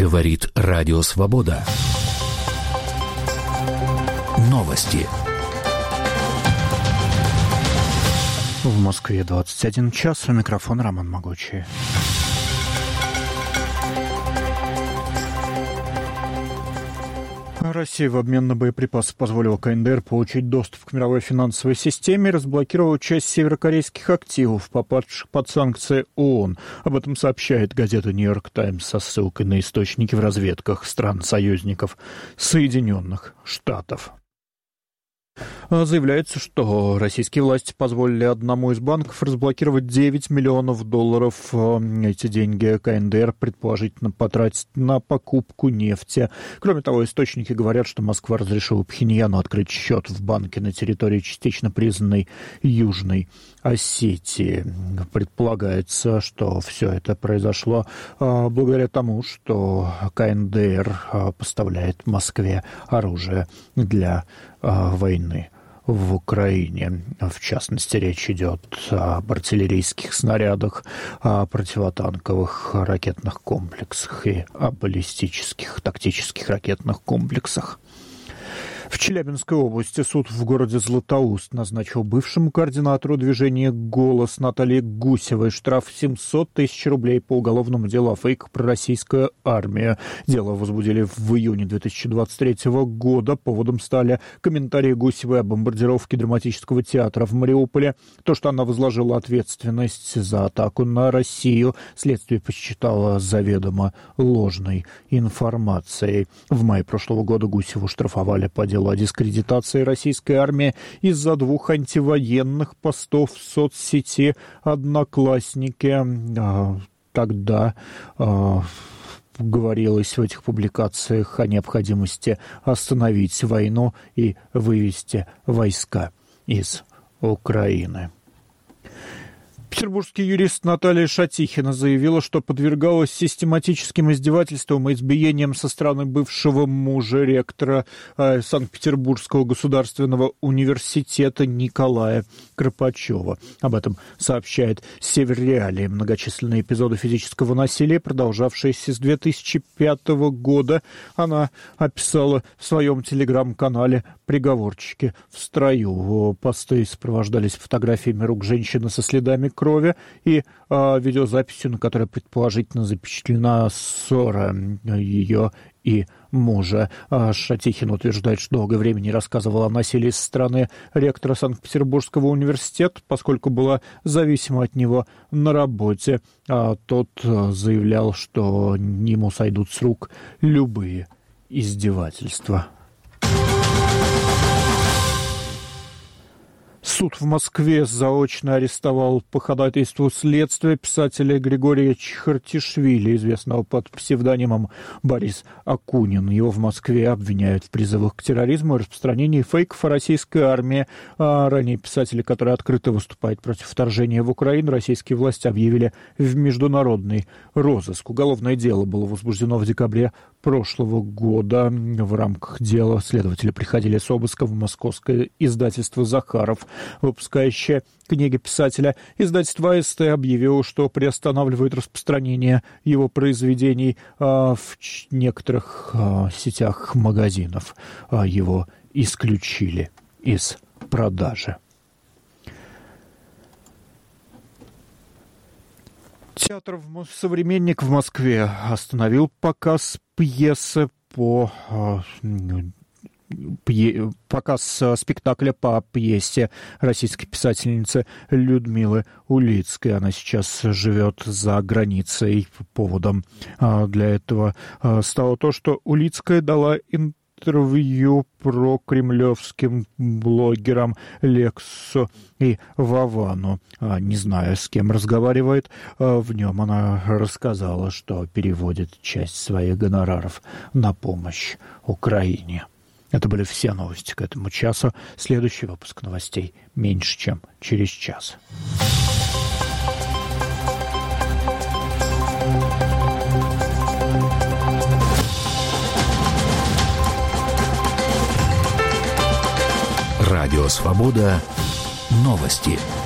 Говорит Радио Свобода. Новости. В Москве 21 час. У микрофона Роман Могучий. Россия в обмен на боеприпасы позволила КНДР получить доступ к мировой финансовой системе и разблокировала часть северокорейских активов, попавших под санкции ООН. Об этом сообщает газета «Нью-Йорк Таймс» со ссылкой на источники в разведках стран-союзников Соединенных Штатов. Заявляется, что российские власти позволили одному из банков разблокировать $9 миллионов. Эти деньги КНДР предположительно потратить на покупку нефти. Кроме того, источники говорят, что Москва разрешила Пхеньяну открыть счет в банке на территории частично признанной Южной Осетии. Предполагается, что все это произошло благодаря тому, что КНДР поставляет Москве оружие для войны в Украине. В частности, речь идет об артиллерийских снарядах, о противотанковых ракетных комплексах и о баллистических тактических ракетных комплексах. В Челябинской области суд в городе Златоуст назначил бывшему координатору движения «Голос» Наталье Гусевой штраф 700 тысяч рублей по уголовному делу о фейках про российскую армию. Дело возбудили в июне 2023 года. Поводом стали комментарии Гусевой о бомбардировке драматического театра в Мариуполе. То, что она возложила ответственность за атаку на Россию, следствие посчитало заведомо ложной информацией. В мае прошлого года Гусеву штрафовали по делу о дискредитации российской армии из-за 2 антивоенных постов в соцсети «Одноклассники». Тогда говорилось в этих публикациях о необходимости остановить войну и вывести войска из Украины. Петербургский юрист Наталья Шатихина заявила, что подвергалась систематическим издевательствам и избиениям со стороны бывшего мужа ректора Санкт-Петербургского государственного университета Николая Кропачева. Об этом сообщает Северреалия. Многочисленные эпизоды физического насилия, продолжавшиеся с 2005 года, она описала в своем телеграм-канале «Приговорчики в строю». Посты сопровождались фотографиями рук женщины со следами крови и видеозаписью, на которой предположительно запечатлена ссора ее и мужа. Шатихин утверждает, что долгое время не рассказывала о насилии со стороны ректора Санкт-Петербургского университета, поскольку была зависима от него на работе. Тот заявлял, что ему сойдут с рук любые издевательства. Суд в Москве заочно арестовал по ходатайству следствия писателя Григория Чхартишвили, известного под псевдонимом Борис Акунин. Его в Москве обвиняют в призывах к терроризму и распространении фейков о российской армии. Ранее писателя, который открыто выступает против вторжения в Украину, российские власти объявили в международный розыск. Уголовное дело было возбуждено в декабре прошлого года. В рамках дела следователи приходили с обыска в московское издательство «Захаров», выпускающее книги писателя. Издательство АСТ объявило, что приостанавливает распространение его произведений в некоторых сетях магазинов. Его исключили из продажи. Театр «Современник» в Москве остановил показ пьесы показ спектакля по пьесе российской писательницы Людмилы Улицкой. Она сейчас живет за границей. Поводом для этого стало то, что Улицкая дала интервью про кремлевским блогерам Лексу и Вовану. Не знаю, с кем разговаривает. В нем она рассказала, что переводит часть своих гонораров на помощь Украине. Это были все новости к этому часу. Следующий выпуск новостей меньше, чем через час. Радио Свобода. Новости.